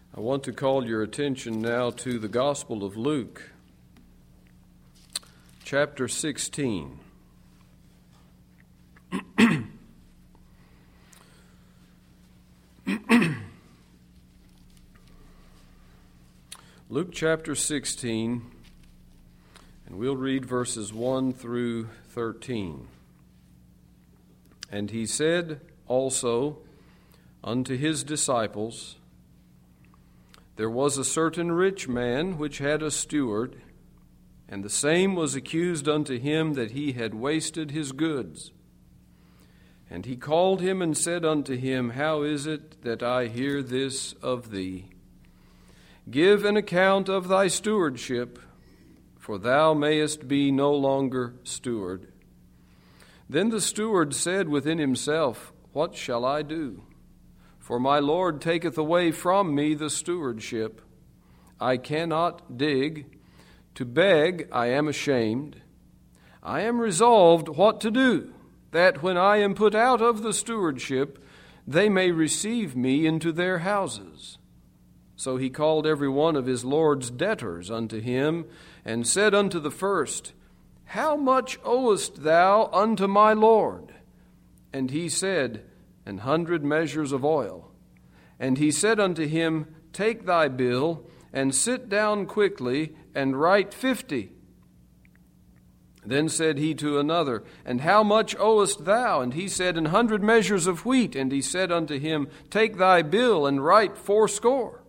I want to call your attention now to the Gospel of Luke, chapter 16. Luke chapter 16, and we'll read verses 1 through 13. And he said also unto his disciples, There was a certain rich man which had a steward, and the same was accused unto him that he had wasted his goods. And he called him and said unto him, How is it that I hear this of thee? Give an account of thy stewardship, for thou mayest be no longer steward. Then the steward said within himself, What shall I do? For my Lord taketh away from me the stewardship. I cannot dig. To beg I am ashamed. I am resolved what to do, that when I am put out of the stewardship, they may receive me into their houses. So he called every one of his Lord's debtors unto him, and said unto the first, How much owest thou unto my Lord? And he said, 100 measures of oil. And he said unto him, Take thy bill, and sit down quickly, and write 50. Then said he to another, And how much owest thou? And he said, 100 measures of wheat. And he said unto him, Take thy bill, and write 80.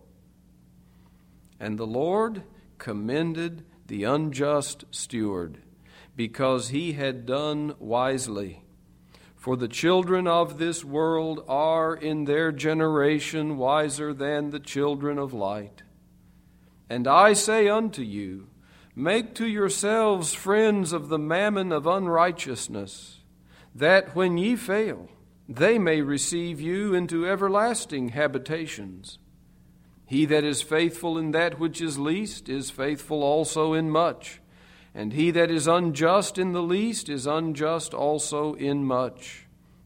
And the Lord commended the unjust steward, because he had done wisely. For the children of this world are in their generation wiser than the children of light. And I say unto you, Make to yourselves friends of the mammon of unrighteousness, that when ye fail, they may receive you into everlasting habitations. He that is faithful in that which is least is faithful also in much, and he that is unjust in the least is unjust also in much.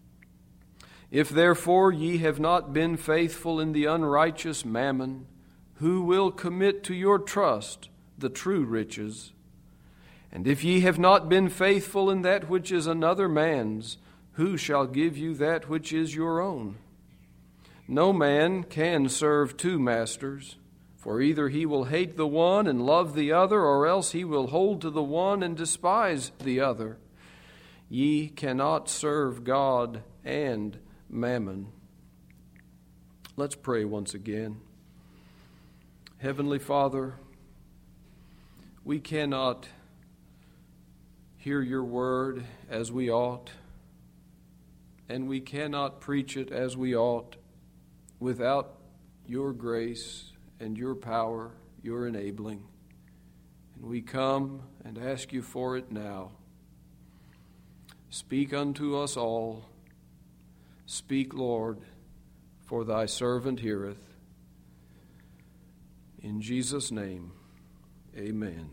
If therefore ye have not been faithful in the unrighteous mammon, who will commit to your trust the true riches? And if ye have not been faithful in that which is another man's, who shall give you that which is your own? No man can serve two masters, for either he will hate the one and love the other, or else he will hold to the one and despise the other. Ye cannot serve God and mammon. Let's pray once again. Heavenly Father, we cannot hear your word as we ought, and we cannot preach it as we ought without your grace and your power, your enabling. And we come and ask you for it now. Speak unto us all. Speak, Lord, for thy servant heareth. In Jesus' name, amen.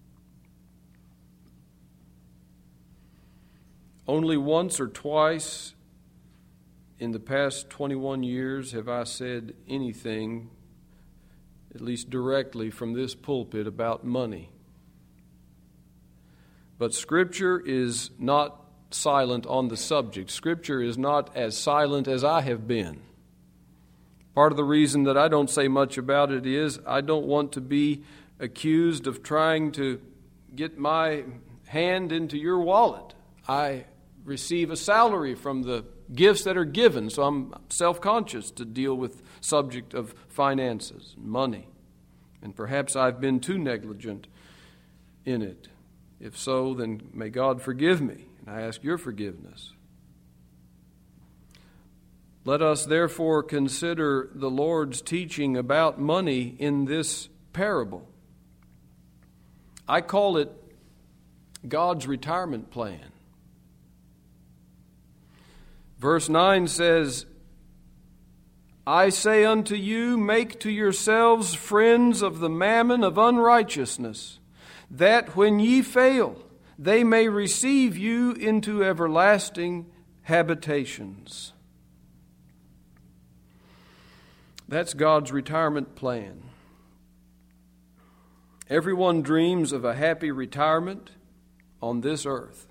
Only once or twice in the past 21 years have I said anything, at least directly from this pulpit, about money. But Scripture is not silent on the subject. Scripture is not as silent as I have been. Part of the reason that I don't say much about it is I don't want to be accused of trying to get my hand into your wallet. I receive a salary from the gifts that are given, so I'm self-conscious to deal with subject of finances, money. And perhaps I've been too negligent in it. If so, then may God forgive me, and I ask your forgiveness. Let us therefore consider the Lord's teaching about money in this parable. I call it God's retirement plan. Verse 9 says, I say unto you, make to yourselves friends of the mammon of unrighteousness, that when ye fail, they may receive you into everlasting habitations. That's God's retirement plan. Everyone dreams of a happy retirement on this earth.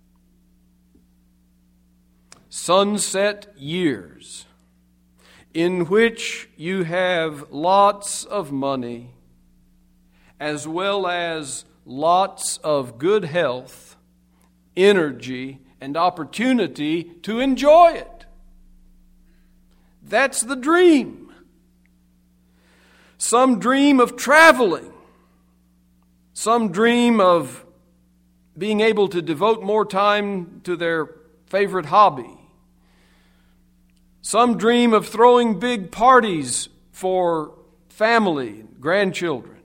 Sunset years in which you have lots of money as well as lots of good health, energy, and opportunity to enjoy it. That's the dream. Some dream of traveling. Some dream of being able to devote more time to their favorite hobby. Some dream of throwing big parties for family, grandchildren.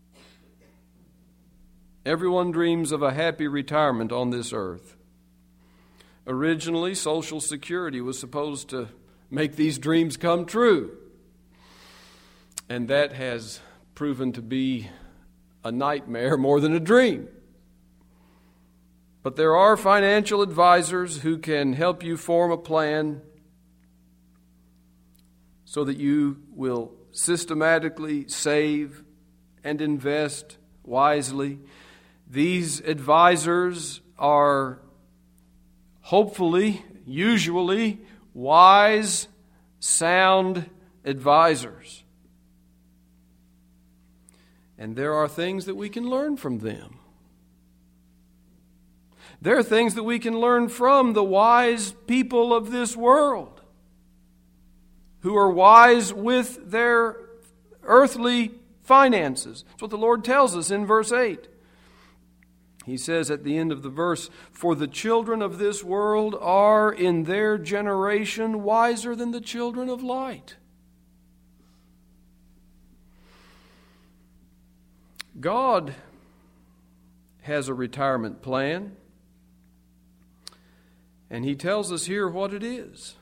Everyone dreams of a happy retirement on this earth. Originally, Social Security was supposed to make these dreams come true. And that has proven to be a nightmare more than a dream. But there are financial advisors who can help you form a plan so that you will systematically save and invest wisely. These advisors are hopefully, usually, wise, sound advisors. And there are things that we can learn from them. There are things that we can learn from the wise people of this world, who are wise with their earthly finances. That's what the Lord tells us in verse 8. He says at the end of the verse, "For the children of this world are in their generation wiser than the children of light." God has a retirement plan, and He tells us here what it is.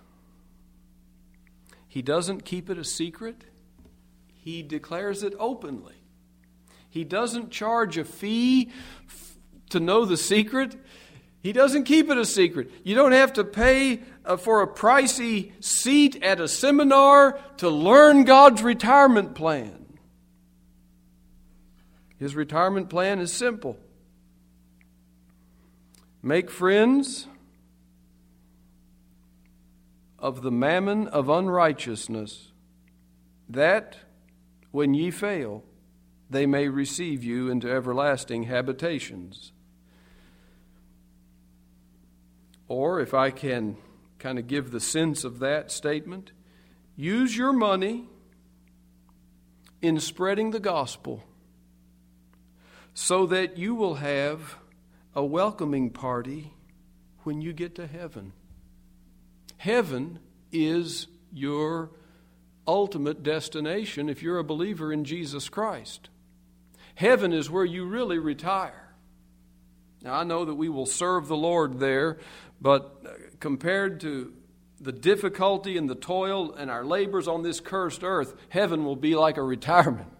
He doesn't keep it a secret. He declares it openly. He doesn't charge a fee to know the secret. He doesn't keep it a secret. You don't have to pay for a pricey seat at a seminar to learn God's retirement plan. His retirement plan is simple. Make friends of the mammon of unrighteousness, that when ye fail, they may receive you into everlasting habitations. Or, if I can kind of give the sense of that statement, use your money in spreading the gospel so that you will have a welcoming party when you get to heaven. Heaven is your ultimate destination if you're a believer in Jesus Christ. Heaven is where you really retire. Now, I know that we will serve the Lord there, but compared to the difficulty and the toil and our labors on this cursed earth, heaven will be like a retirement.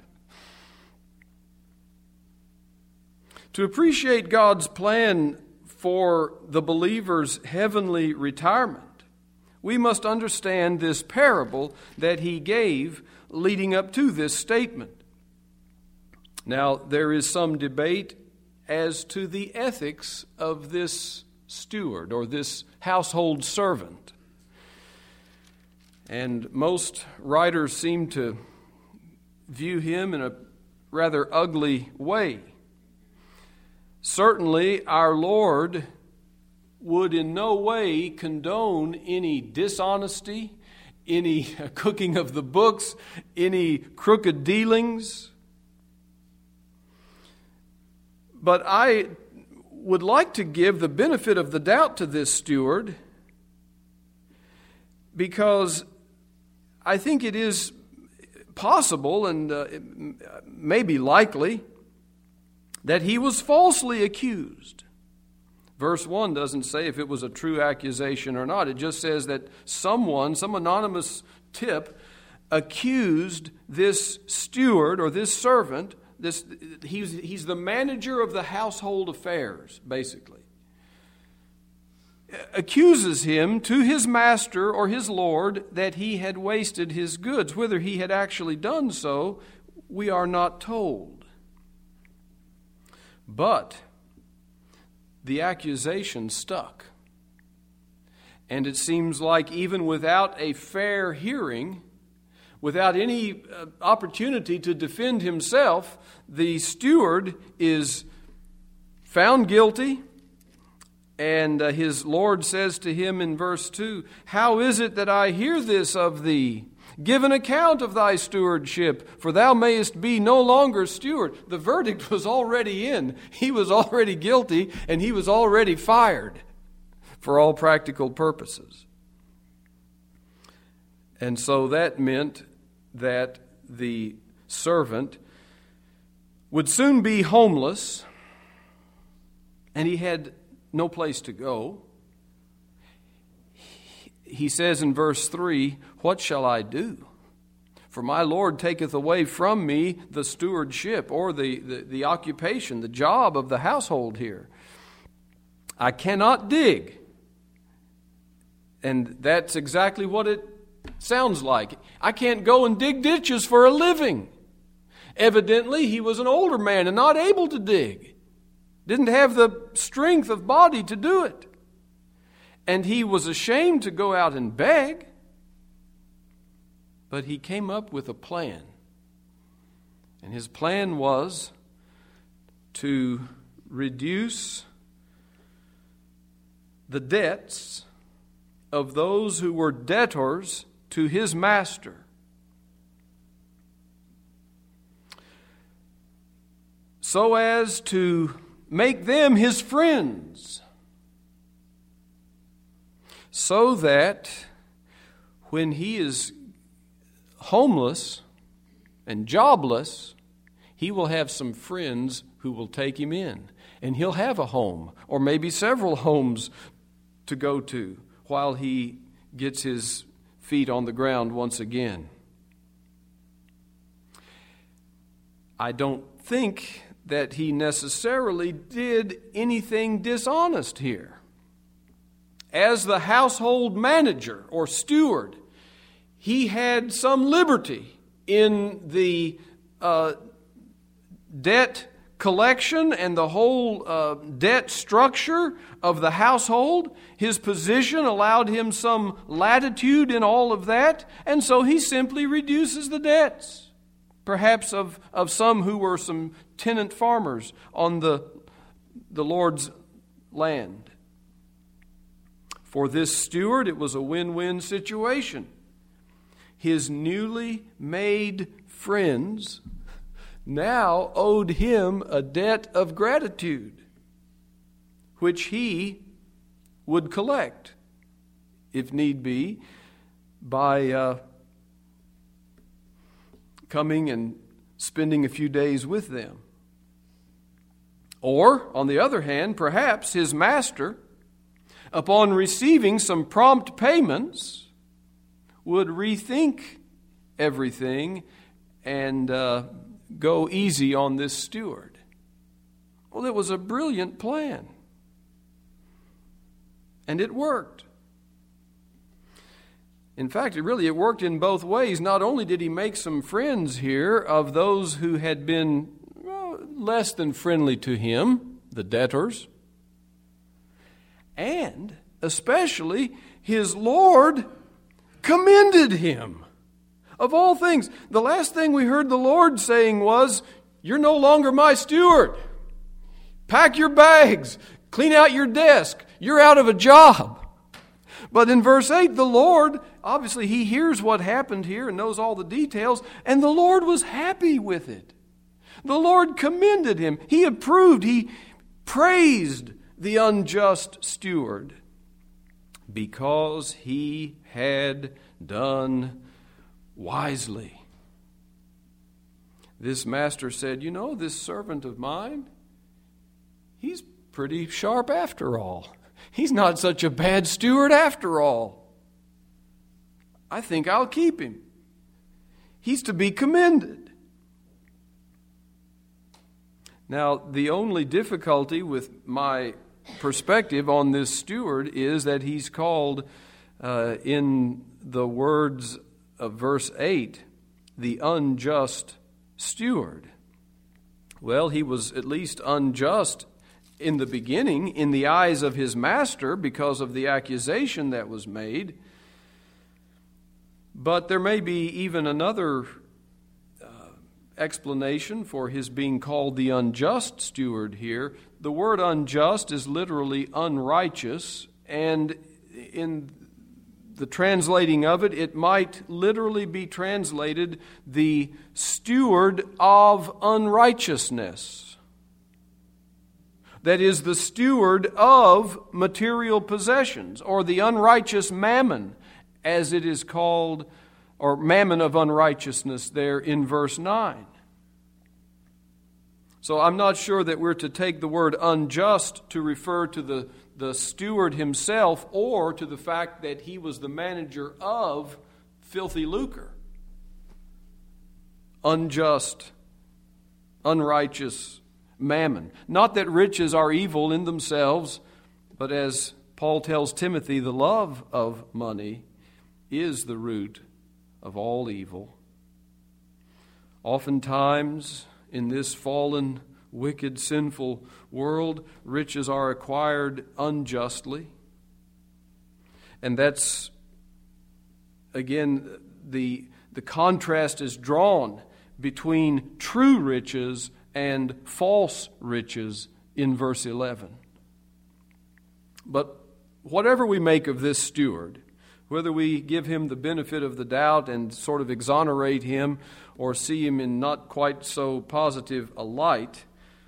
To appreciate God's plan for the believer's heavenly retirement, we must understand this parable that He gave leading up to this statement. Now, there is some debate as to the ethics of this steward or this household servant. And most writers seem to view him in a rather ugly way. Certainly, our Lord would in no way condone any dishonesty, any cooking of the books, any crooked dealings. But I would like to give the benefit of the doubt to this steward, because I think it is possible and it may be likely that he was falsely accused. Verse 1 doesn't say if it was a true accusation or not. It just says that some anonymous tip, accused this steward or this servant. He's the manager of the household affairs, basically. accuses him to his master or his lord that he had wasted his goods. Whether he had actually done so, we are not told. But the accusation stuck. And it seems like even without a fair hearing, without any opportunity to defend himself, the steward is found guilty. And his Lord says to him in verse 2, "How is it that I hear this of thee? Give an account of thy stewardship, for thou mayest be no longer steward." The verdict was already in. He was already guilty, and he was already fired for all practical purposes. And so that meant that the servant would soon be homeless, and he had no place to go. He says in verse 3, "What shall I do? For my Lord taketh away from me the stewardship," or the occupation, the job of the household here. "I cannot dig." And that's exactly what it sounds like. I can't go and dig ditches for a living. Evidently, he was an older man and not able to dig. Didn't have the strength of body to do it. And he was ashamed to go out and beg. But he came up with a plan. And his plan was to reduce the debts of those who were debtors to his master. So as to make them his friends, so that when he is homeless and jobless, he will have some friends who will take him in, and he'll have a home, or maybe several homes to go to while he gets his feet on the ground once again. I don't think that he necessarily did anything dishonest here. As the household manager or steward, he had some liberty in the debt collection and the whole debt structure of the household. His position allowed him some latitude in all of that, and so he simply reduces the debts, perhaps of some who were some tenant farmers on the Lord's land. For this steward, it was a win-win situation. His newly made friends now owed him a debt of gratitude, which he would collect, if need be, by coming and spending a few days with them. Or, on the other hand, perhaps his master, upon receiving some prompt payments, would rethink everything and go easy on this steward. Well, it was a brilliant plan. And it worked. In fact, it worked in both ways. Not only did he make some friends here of those who had been less than friendly to him, the debtors, and especially his Lord commended him. Of all things, the last thing we heard the Lord saying was, "You're no longer my steward. Pack your bags. Clean out your desk. You're out of a job." But in verse 8, the Lord, obviously he hears what happened here and knows all the details, and the Lord was happy with it. The Lord commended him. He approved. He praised the unjust steward because he had done wisely. This master said, this servant of mine, he's pretty sharp after all. He's not such a bad steward after all. I think I'll keep him. He's to be commended. Now, the only difficulty with my perspective on this steward is that he's called, in the words of verse 8, the unjust steward. Well, he was at least unjust in the beginning in the eyes of his master because of the accusation that was made. But there may be even another explanation for his being called the unjust steward here. The word unjust is literally unrighteous, and in the translating of it, it might literally be translated the steward of unrighteousness. That is, the steward of material possessions, or the unrighteous mammon, as it is called, or mammon of unrighteousness there in verse 9. So I'm not sure that we're to take the word unjust to refer to the steward himself or to the fact that he was the manager of filthy lucre. Unjust, unrighteous mammon. Not that riches are evil in themselves, but as Paul tells Timothy, the love of money is the root of all evil. Oftentimes, in this fallen, wicked, sinful world, riches are acquired unjustly. And that's, again, the contrast is drawn between true riches and false riches in verse 11. But whatever we make of this steward, whether we give him the benefit of the doubt and sort of exonerate him or see him in not quite so positive a light,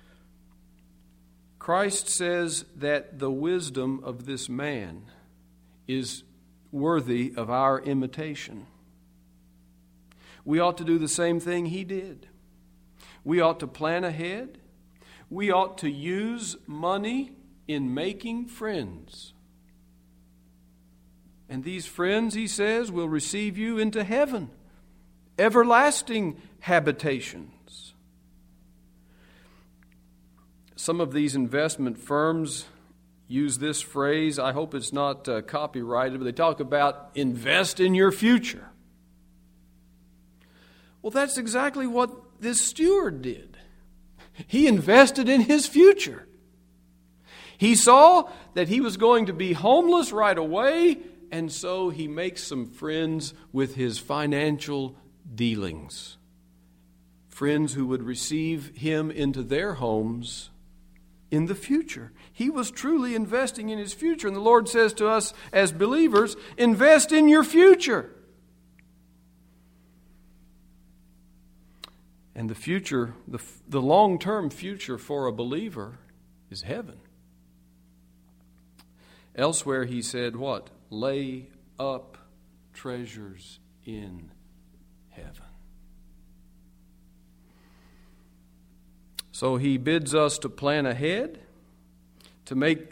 Christ says that the wisdom of this man is worthy of our imitation. We ought to do the same thing he did. We ought to plan ahead. We ought to use money in making friends. And these friends, he says, will receive you into heaven, everlasting habitations. Some of these investment firms use this phrase. I hope it's not copyrighted, but they talk about invest in your future. Well, that's exactly what this steward did. He invested in his future. He saw that he was going to be homeless right away, and so he makes some friends with his financial dealings. Friends who would receive him into their homes in the future. He was truly investing in his future. And the Lord says to us as believers, invest in your future. And the future, the long-term future for a believer is heaven. Elsewhere he said what? Lay up treasures in heaven. So he bids us to plan ahead, to make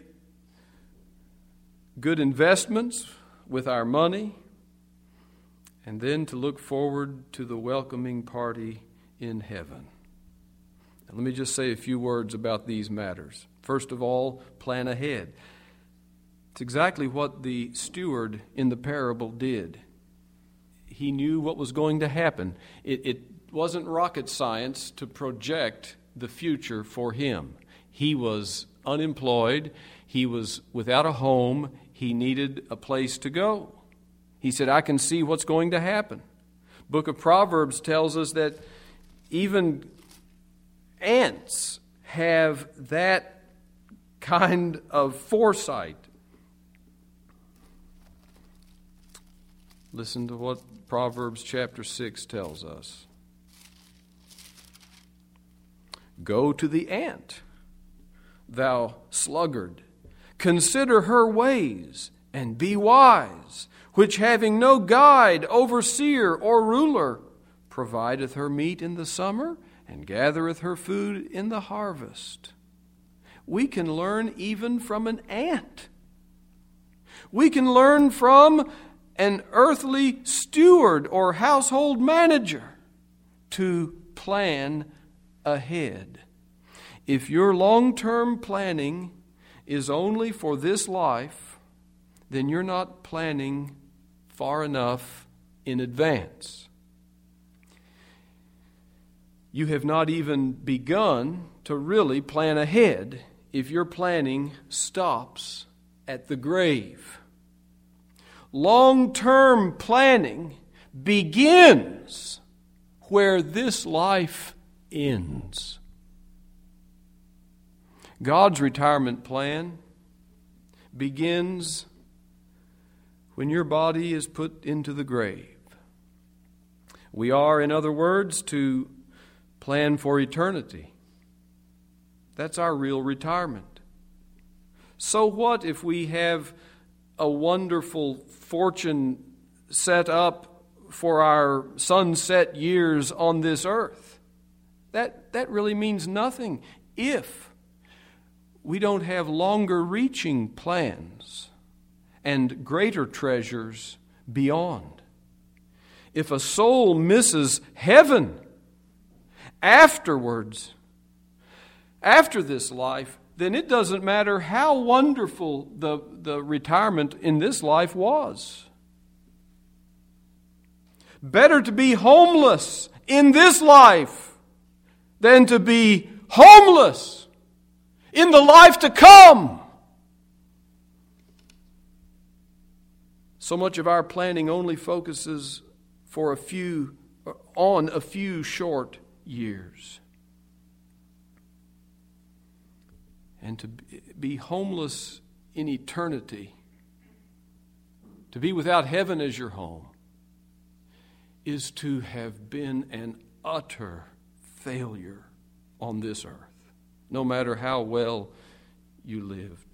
good investments with our money, and then to look forward to the welcoming party in heaven. And let me just say a few words about these matters. First of all, plan ahead. It's exactly what the steward in the parable did. He knew what was going to happen. It wasn't rocket science to project the future for him. He was unemployed. He was without a home. He needed a place to go. He said, I can see what's going to happen. Book of Proverbs tells us that even ants have that kind of foresight. Listen to what Proverbs chapter 6 tells us. Go to the ant, thou sluggard. Consider her ways, and be wise, which having no guide, overseer, or ruler, provideth her meat in the summer, and gathereth her food in the harvest. We can learn even from an ant. We can learn from an earthly steward or household manager to plan ahead. If your long-term planning is only for this life, then you're not planning far enough in advance. You have not even begun to really plan ahead if your planning stops at the grave. Long-term planning begins where this life ends. God's retirement plan begins when your body is put into the grave. We are, in other words, to plan for eternity. That's our real retirement. So what if we have a wonderful fortune set up for our sunset years on this earth? That really means nothing if we don't have longer-reaching plans and greater treasures beyond. If a soul misses heaven afterwards, after this life, then it doesn't matter how wonderful the retirement in this life was. Better to be homeless in this life than to be homeless in the life to come. So much of our planning only focuses on a few short years. And to be homeless in eternity, to be without heaven as your home, is to have been an utter failure on this earth, no matter how well you lived.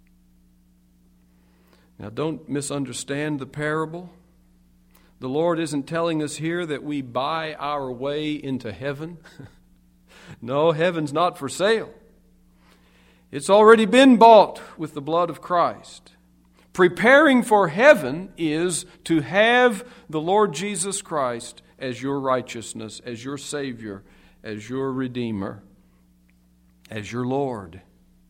Now, don't misunderstand the parable. The Lord isn't telling us here that we buy our way into heaven. No, heaven's not for sale. It's already been bought with the blood of Christ. Preparing for heaven is to have the Lord Jesus Christ as your righteousness, as your Savior, as your Redeemer, as your Lord.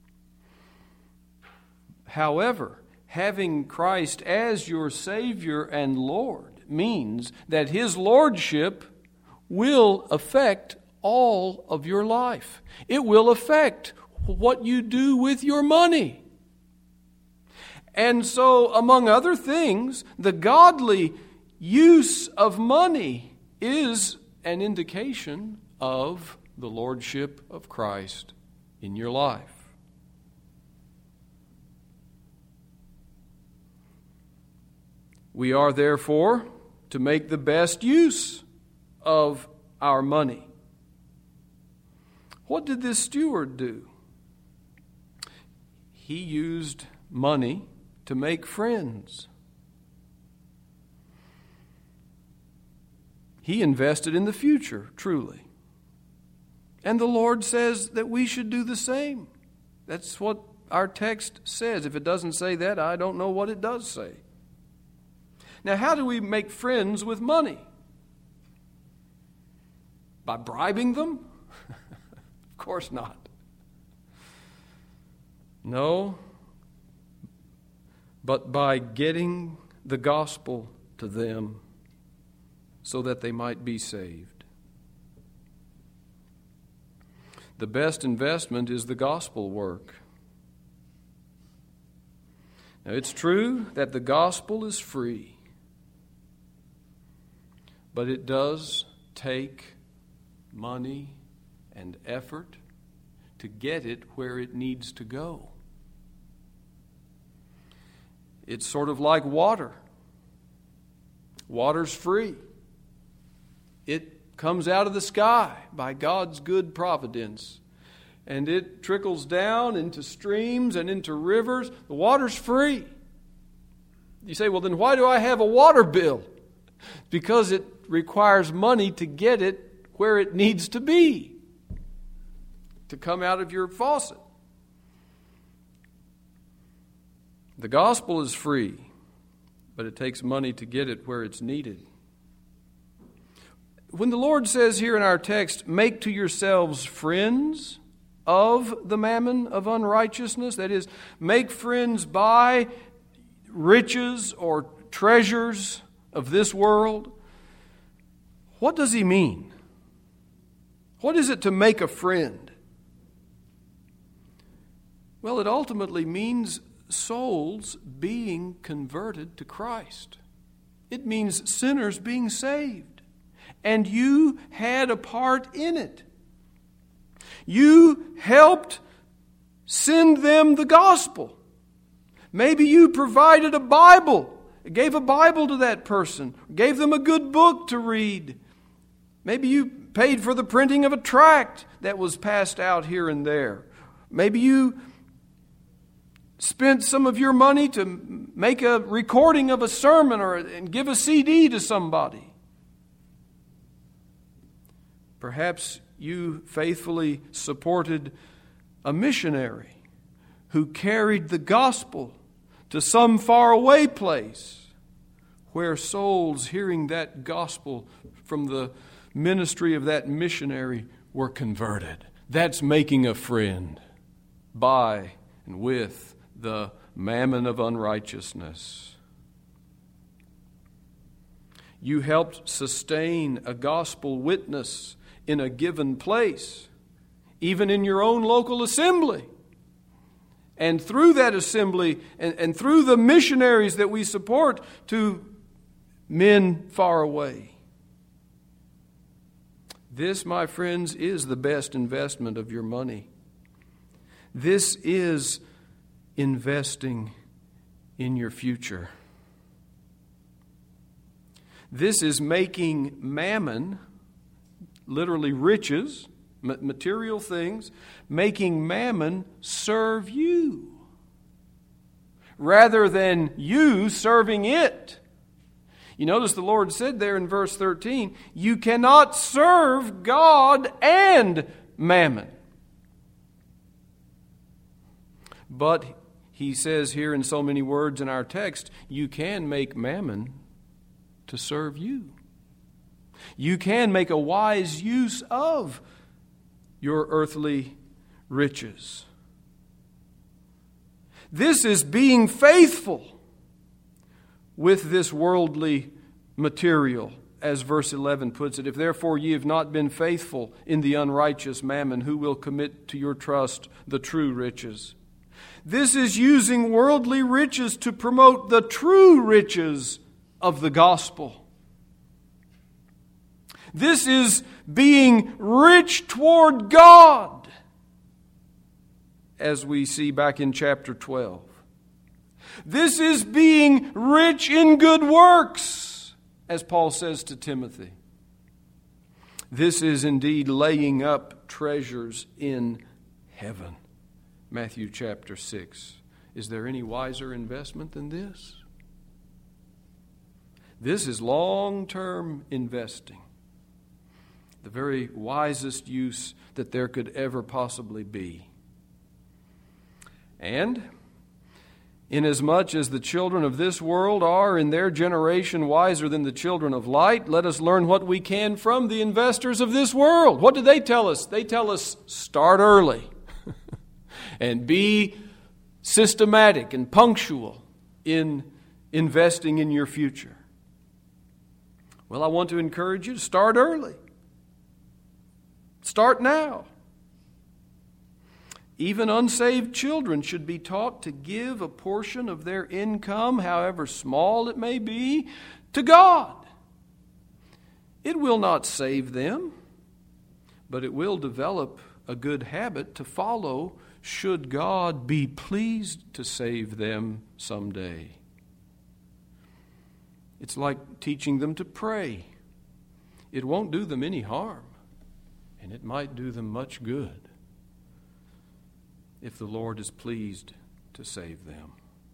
However, having Christ as your Savior and Lord means that His Lordship will affect all of your life. It will affect what you do with your money. And so, among other things, the godly use of money is an indication of the Lordship of Christ in your life. We are, therefore, to make the best use of our money. What did this steward do? He used money to make friends. He invested in the future, truly. And the Lord says that we should do the same. That's what our text says. If it doesn't say that, I don't know what it does say. Now, how do we make friends with money? By bribing them? Of course not. No, but by getting the gospel to them so that they might be saved. The best investment is the gospel work. Now, it's true that the gospel is free, but it does take money and effort to get it where it needs to go. It's sort of like water. Water's free. It comes out of the sky by God's good providence. And it trickles down into streams and into rivers. The water's free. You say, well, then why do I have a water bill? Because it requires money to get it where it needs to be, to come out of your faucet. The gospel is free, but it takes money to get it where it's needed. When the Lord says here in our text, make to yourselves friends of the mammon of unrighteousness, that is, make friends by riches or treasures of this world, what does he mean? What is it to make a friend? Well, it ultimately means souls being converted to Christ. It means sinners being saved. And you had a part in it. You helped send them the gospel. Maybe you provided a Bible, gave a Bible to that person, gave them a good book to read. Maybe you paid for the printing of a tract that was passed out here and there. Maybe you spent some of your money to make a recording of a sermon and give a CD to somebody. Perhaps you faithfully supported a missionary who carried the gospel to some faraway place where souls hearing that gospel from the ministry of that missionary were converted. That's making a friend by and with the mammon of unrighteousness. You helped sustain a gospel witness in a given place, even in your own local assembly. And through that assembly and through the missionaries that we support to men far away. This, my friends, is the best investment of your money. This is investing in your future. This is making mammon, literally riches, material things, making mammon serve you rather than you serving it. You notice the Lord said there in verse 13, you cannot serve God and mammon. But he says here in so many words in our text, you can make mammon to serve you. You can make a wise use of your earthly riches. This is being faithful with this worldly material, as verse 11 puts it. If therefore ye have not been faithful in the unrighteous mammon, who will commit to your trust the true riches? This is using worldly riches to promote the true riches of the gospel. This is being rich toward God, as we see back in chapter 12. This is being rich in good works, as Paul says to Timothy. This is indeed laying up treasures in heaven. Matthew chapter 6. Is there any wiser investment than this? This is long-term investing. The very wisest use that there could ever possibly be. And inasmuch as the children of this world are in their generation wiser than the children of light, let us learn what we can from the investors of this world. What do they tell us? They tell us, start early and be systematic and punctual in investing in your future. Well, I want to encourage you to start early. Start now. Even unsaved children should be taught to give a portion of their income, however small it may be, to God. It will not save them, but it will develop a good habit to follow should God be pleased to save them someday. It's like teaching them to pray. It won't do them any harm, and it might do them much good if the Lord is pleased to save them.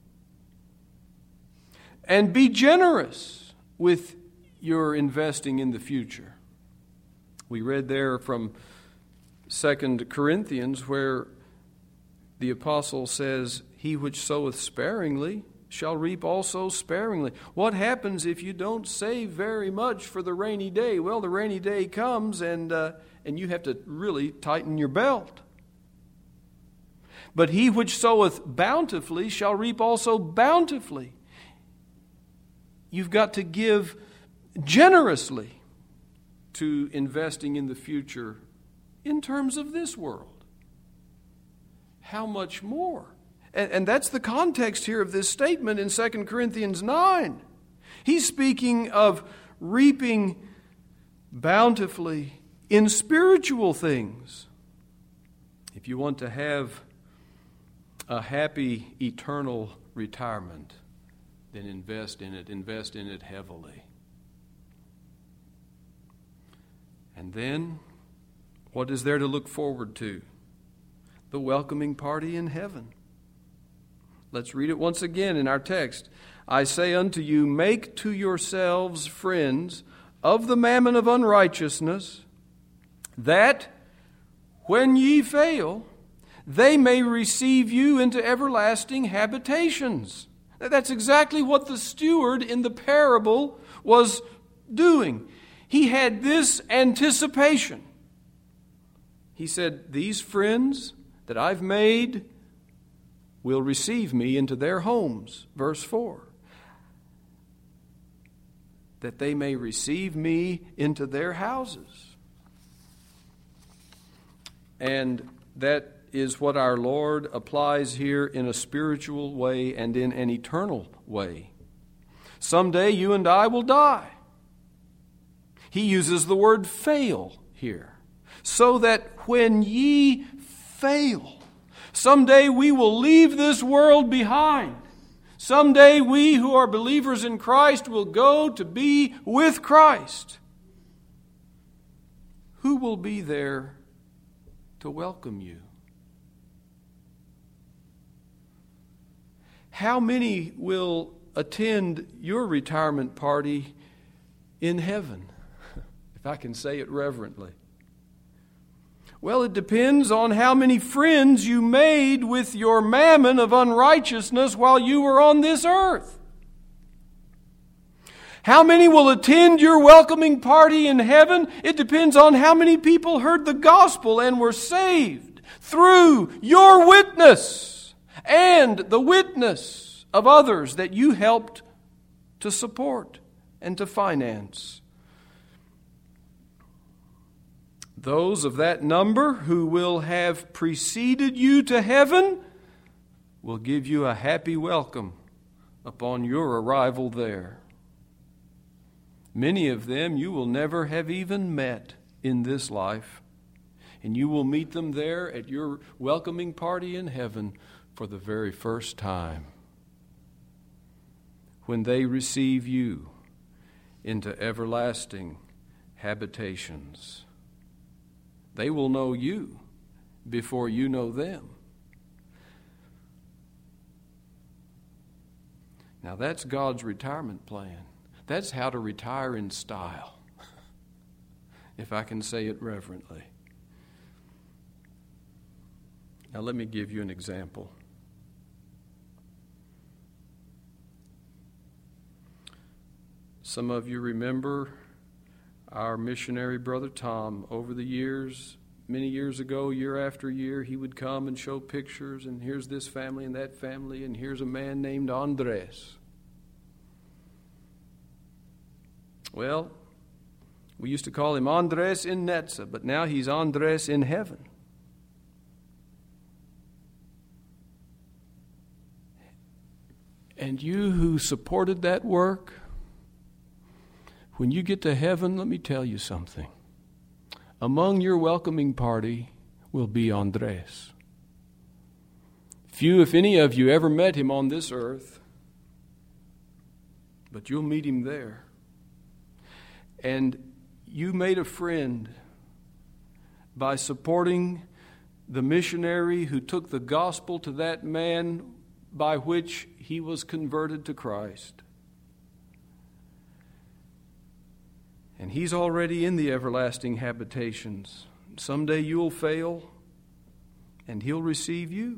And be generous with your investing in the future. We read there from 2 Corinthians where the apostle says, he which soweth sparingly shall reap also sparingly. What happens if you don't save very much for the rainy day? Well, the rainy day comes and you have to really tighten your belt. But he which soweth bountifully shall reap also bountifully. You've got to give generously to investing in the future in terms of this world. How much more? And that's the context here of this statement in 2 Corinthians 9. He's speaking of reaping bountifully in spiritual things. If you want to have a happy, eternal retirement, then invest in it heavily. And then, what is there to look forward to? The welcoming party in heaven. Let's read it once again in our text. I say unto you, make to yourselves friends of the mammon of unrighteousness, that when ye fail, they may receive you into everlasting habitations. That's exactly what the steward in the parable was doing. He had this anticipation. He said, these friends that I've made will receive me into their homes. Verse 4. That they may receive me into their houses. And that is what our Lord applies here in a spiritual way and in an eternal way. Someday you and I will die. He uses the word fail here. So that when ye fail, someday we will leave this world behind. Someday we who are believers in Christ will go to be with Christ. Who will be there to welcome you? How many will attend your retirement party in heaven, if I can say it reverently? Well, it depends on how many friends you made with your mammon of unrighteousness while you were on this earth. How many will attend your welcoming party in heaven? It depends on how many people heard the gospel and were saved through your witness and the witness of others that you helped to support and to finance. Those of that number who will have preceded you to heaven will give you a happy welcome upon your arrival there. Many of them you will never have even met in this life, and you will meet them there at your welcoming party in heaven for the very first time, when they receive you into everlasting habitations. They will know you before you know them. Now that's God's retirement plan. That's how to retire in style, if I can say it reverently. Now let me give you an example. Some of you remember our missionary brother Tom. Over the years, many years ago, year after year, he would come and show pictures, and here's this family and that family, and here's a man named Andres. Well, we used to call him Andres in Netza, but now he's Andres in heaven. And you who supported that work, when you get to heaven, let me tell you something. Among your welcoming party will be Andres. Few, if any of you, ever met him on this earth, but you'll meet him there. And you made a friend by supporting the missionary who took the gospel to that man by which he was converted to Christ. And he's already in the everlasting habitations. Someday you'll fail, and he'll receive you.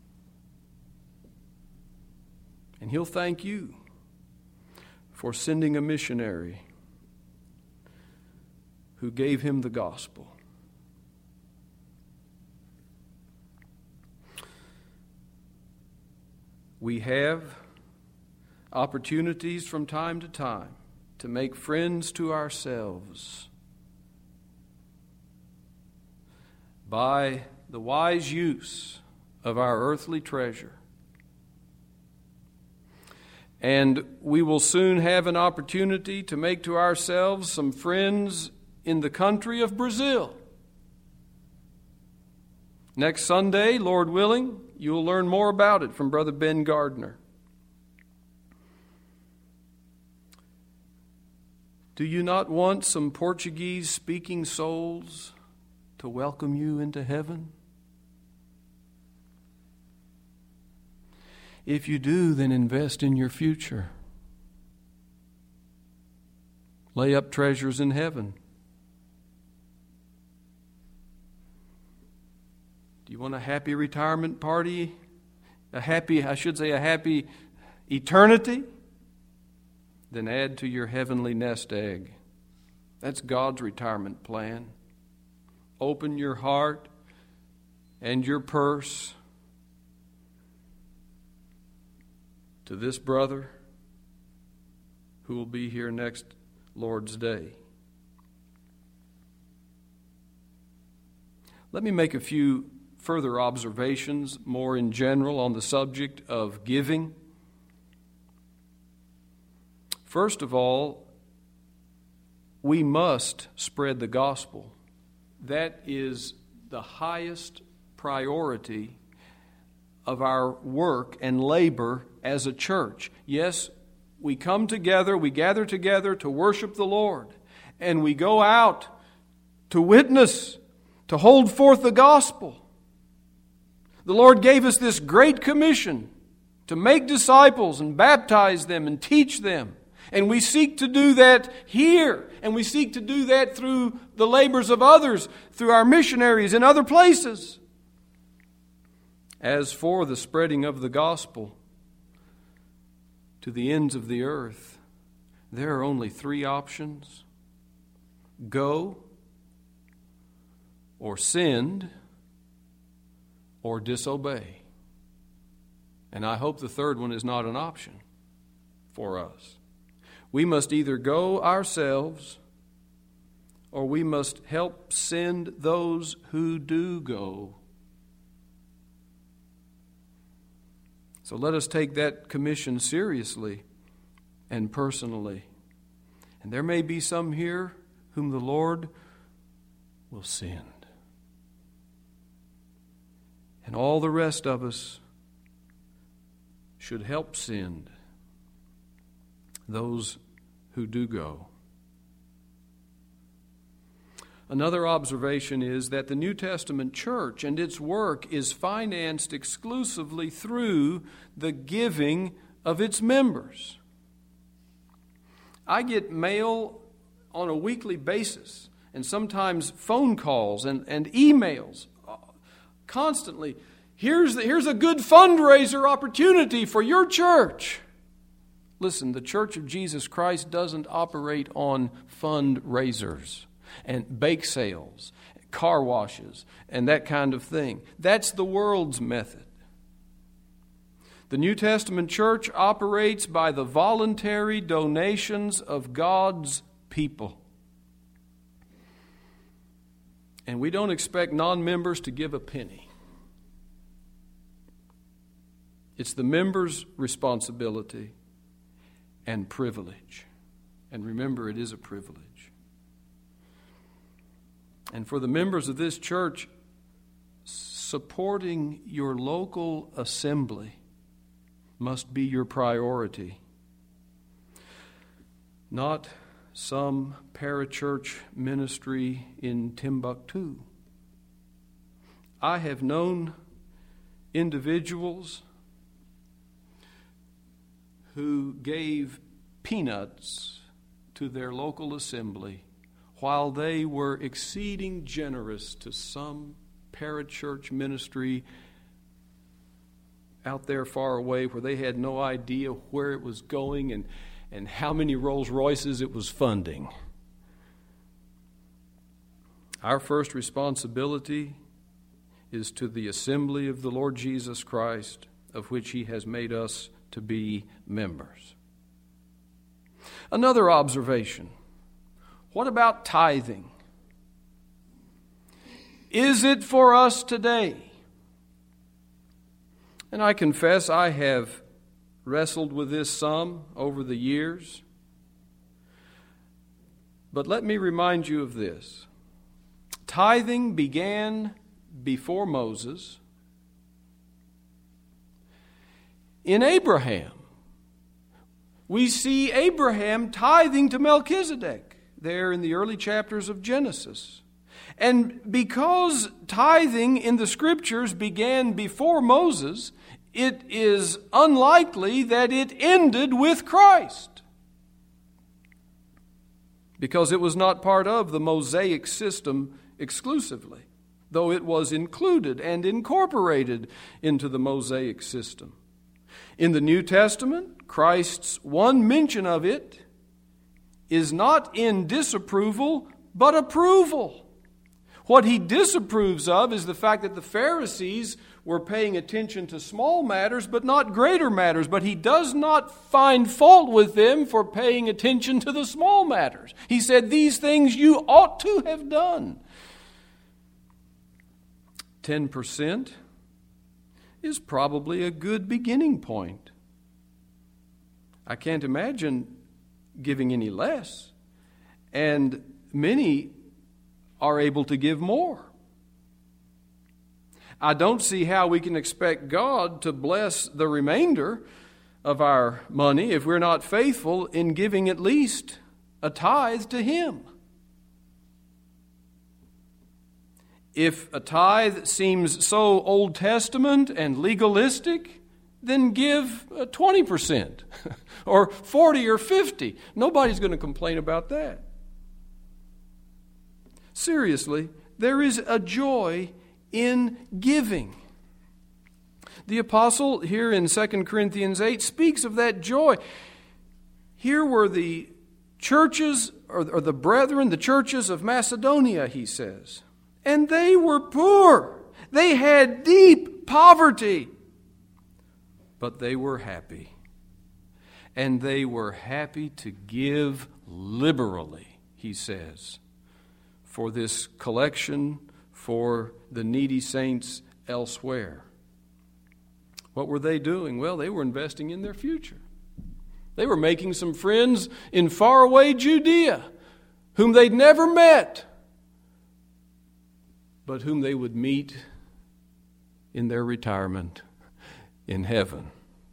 And he'll thank you for sending a missionary who gave him the gospel. we have opportunities from time to time to make friends to ourselves by the wise use of our earthly treasure. And we will soon have an opportunity to make to ourselves some friends in the country of Brazil. Next Sunday, Lord willing, you will learn more about it from Brother Ben Gardner. Do you not want some Portuguese-speaking souls to welcome you into heaven? If you do, then invest in your future. Lay up treasures in heaven. Do you want a happy retirement party? A happy eternity? Then add to your heavenly nest egg. That's God's retirement plan. Open your heart and your purse to this brother who will be here next Lord's Day. Let me make a few further observations, more in general, on the subject of giving. First of all, we must spread the gospel. That is the highest priority of our work and labor as a church. Yes, we come together, we gather together to worship the Lord, and we go out to witness, to hold forth the gospel. The Lord gave us this great commission to make disciples and baptize them and teach them. And we seek to do that here, and we seek to do that through the labors of others, through our missionaries in other places. As for the spreading of the gospel to the ends of the earth, there are only three options: go, or send, or disobey. And I hope the third one is not an option for us. We must either go ourselves, or we must help send those who do go. So let us take that commission seriously and personally. And there may be some here whom the Lord will send. And all the rest of us should help send those who do go. Another observation is that the New Testament church and its work is financed exclusively through the giving of its members. I get mail on a weekly basis, and sometimes phone calls and emails constantly. Here's a good fundraiser opportunity for your church. Listen, the Church of Jesus Christ doesn't operate on fundraisers and bake sales, car washes, and that kind of thing. That's the world's method. The New Testament church operates by the voluntary donations of God's people. And we don't expect non-members to give a penny. It's the members' responsibility and privilege. And remember, it is a privilege. And for the members of this church, supporting your local assembly must be your priority. Not some parachurch ministry in Timbuktu. I have known individuals who gave peanuts to their local assembly while they were exceeding generous to some parachurch ministry out there far away where they had no idea where it was going and how many Rolls Royces it was funding. Our first responsibility is to the assembly of the Lord Jesus Christ of which He has made us to be members. Another observation. What about tithing? Is it for us today? And I confess I have wrestled with this some over the years. But let me remind you of this. Tithing began before Moses in Abraham. We see Abraham tithing to Melchizedek there in the early chapters of Genesis. And because tithing in the Scriptures began before Moses, it is unlikely that it ended with Christ, because it was not part of the Mosaic system exclusively, though it was included and incorporated into the Mosaic system. In the New Testament, Christ's one mention of it is not in disapproval, but approval. What He disapproves of is the fact that the Pharisees were paying attention to small matters, but not greater matters. But He does not find fault with them for paying attention to the small matters. He said, these things you ought to have done. 10% is probably a good beginning point. I can't imagine giving any less. And many are able to give more. I don't see how we can expect God to bless the remainder of our money if we're not faithful in giving at least a tithe to Him. If a tithe seems so Old Testament and legalistic, then give 20% or 40 or 50. Nobody's going to complain about that. Seriously, there is a joy in giving. The apostle here in 2 Corinthians 8 speaks of that joy. Here were the churches, or the brethren, the churches of Macedonia, he says. And they were poor. They had deep poverty. But they were happy. And they were happy to give liberally, he says, for this collection for the needy saints elsewhere. What were they doing? Well, they were investing in their future. They were making some friends in faraway Judea whom they'd never met, but whom they would meet in their retirement in heaven.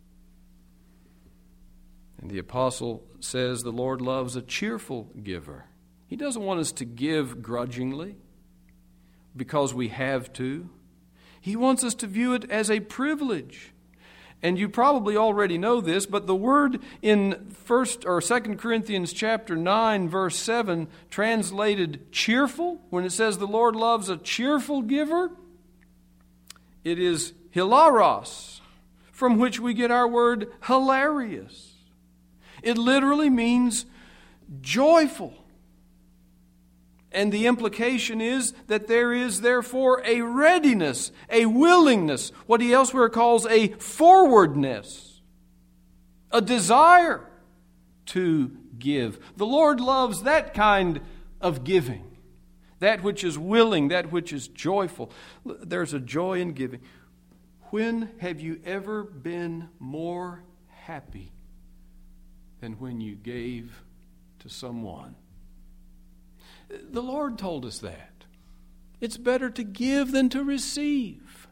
And the apostle says the Lord loves a cheerful giver. He doesn't want us to give grudgingly because we have to. He wants us to view it as a privilege. And you probably already know this, but the word in 2 Corinthians chapter 9, verse 7, translated cheerful, when it says the Lord loves a cheerful giver, it is hilaros, from which we get our word hilarious. It literally means joyful. And the implication is that there is therefore a readiness, a willingness, what he elsewhere calls a forwardness, a desire to give. The Lord loves that kind of giving, that which is willing, that which is joyful. There's a joy in giving. When have you ever been more happy than when you gave to someone? The Lord told us that. It's better to give than to receive.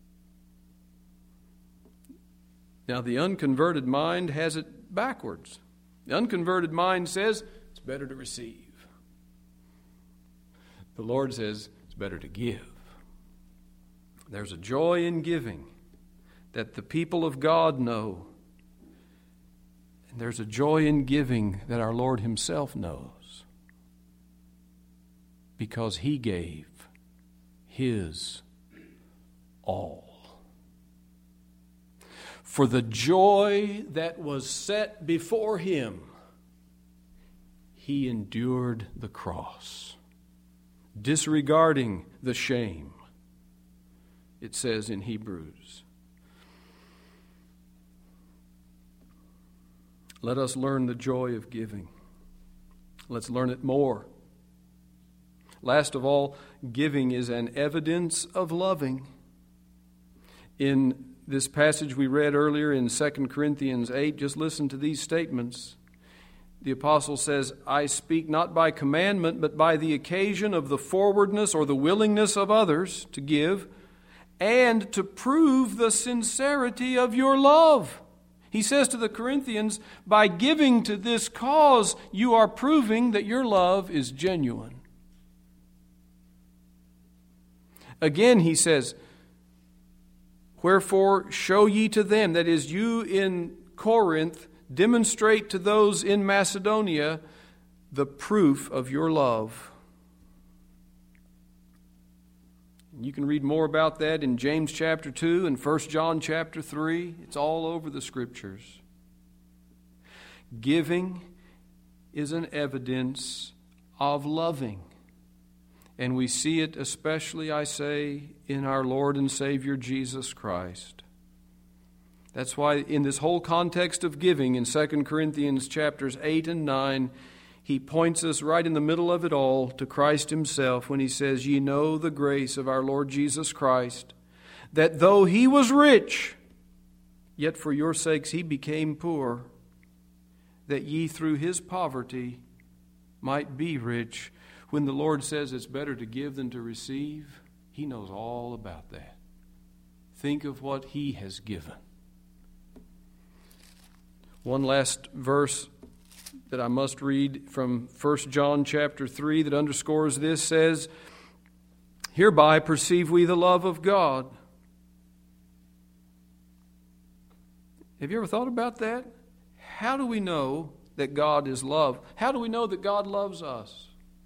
Now, the unconverted mind has it backwards. The unconverted mind says it's better to receive. The Lord says it's better to give. There's a joy in giving that the people of God know. And there's a joy in giving that our Lord Himself knows. Because He gave His all. For the joy that was set before Him, He endured the cross, disregarding the shame, it says in Hebrews. Let us learn the joy of giving. Let's learn it more. Last of all, giving is an evidence of loving. In this passage we read earlier in 2 Corinthians 8, just listen to these statements. The apostle says, I speak not by commandment, but by the occasion of the forwardness or the willingness of others to give, and to prove the sincerity of your love. He says to the Corinthians, by giving to this cause, you are proving that your love is genuine. Again, he says, wherefore show ye to them, that is, you in Corinth, demonstrate to those in Macedonia the proof of your love. You can read more about that in James chapter 2 and 1 John chapter 3. It's all over the Scriptures. Giving is an evidence of loving. And we see it especially, I say, in our Lord and Savior Jesus Christ. That's why in this whole context of giving in 2 Corinthians chapters 8 and 9, he points us right in the middle of it all to Christ himself when he says, ye know the grace of our Lord Jesus Christ, that though he was rich, yet for your sakes he became poor, that ye through his poverty might be rich. When the Lord says it's better to give than to receive, he knows all about that. Think of what he has given. One last verse that I must read from 1 John chapter 3 that underscores this says, hereby perceive we the love of God. Have you ever thought about that? How do we know that God is love? How do we know that God loves us?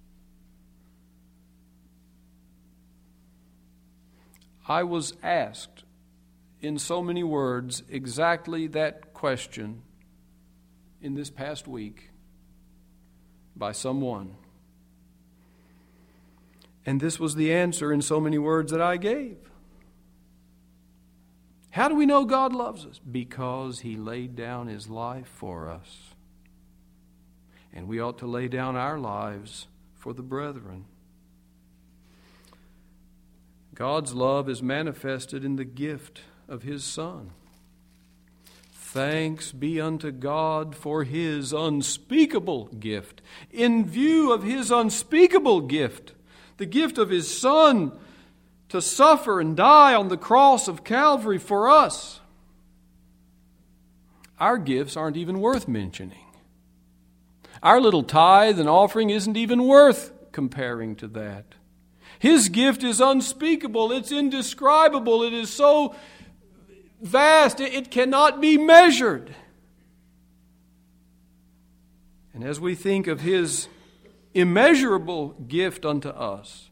I was asked in so many words exactly that question in this past week by someone. And this was the answer in so many words that I gave. How do we know God loves us? Because he laid down his life for us. And we ought to lay down our lives for the brethren. God's love is manifested in the gift of his Son. Thanks be unto God for his unspeakable gift. In view of his unspeakable gift, the gift of his Son to suffer and die on the cross of Calvary for us, our gifts aren't even worth mentioning. Our little tithe and offering isn't even worth comparing to that. His gift is unspeakable. It's indescribable. It is so vast, it cannot be measured. And as we think of his immeasurable gift unto us,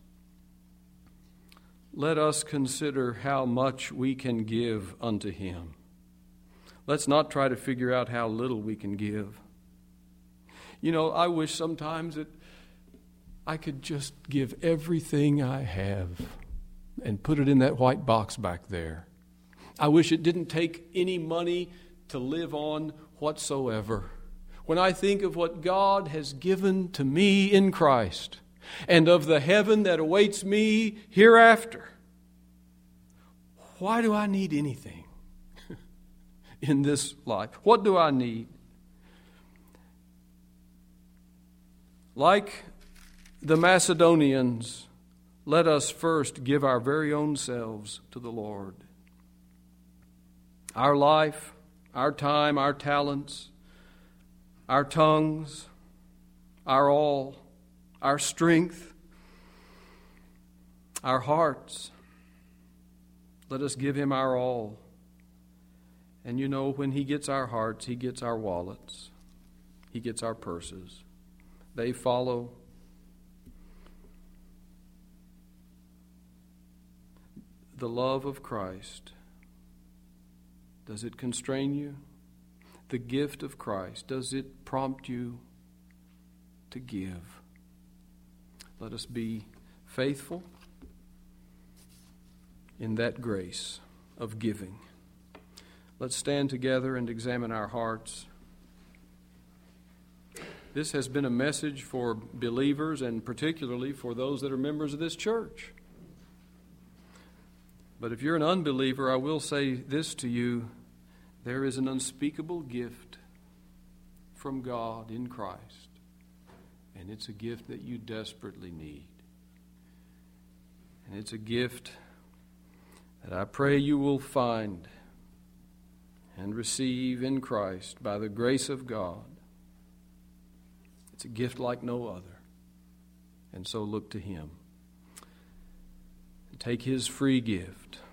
let us consider how much we can give unto him. Let's not try to figure out how little we can give. You know, I wish sometimes that I could just give everything I have and put it in that white box back there. I wish it didn't take any money to live on whatsoever. When I think of what God has given to me in Christ and of the heaven that awaits me hereafter, why do I need anything in this life? What do I need? Like the Macedonians, let us first give our very own selves to the Lord. Our life, our time, our talents, our tongues, our all, our strength, our hearts. Let us give him our all. And you know, when he gets our hearts, he gets our wallets. He gets our purses. They follow. The love of Christ. Does it constrain you? The gift of Christ, does it prompt you to give? Let us be faithful in that grace of giving. Let's stand together and examine our hearts. This has been a message for believers and particularly for those that are members of this church. But if you're an unbeliever, I will say this to you. There is an unspeakable gift from God in Christ, and it's a gift that you desperately need. And it's a gift that I pray you will find and receive in Christ by the grace of God. It's a gift like no other. And so look to Him. And take His free gift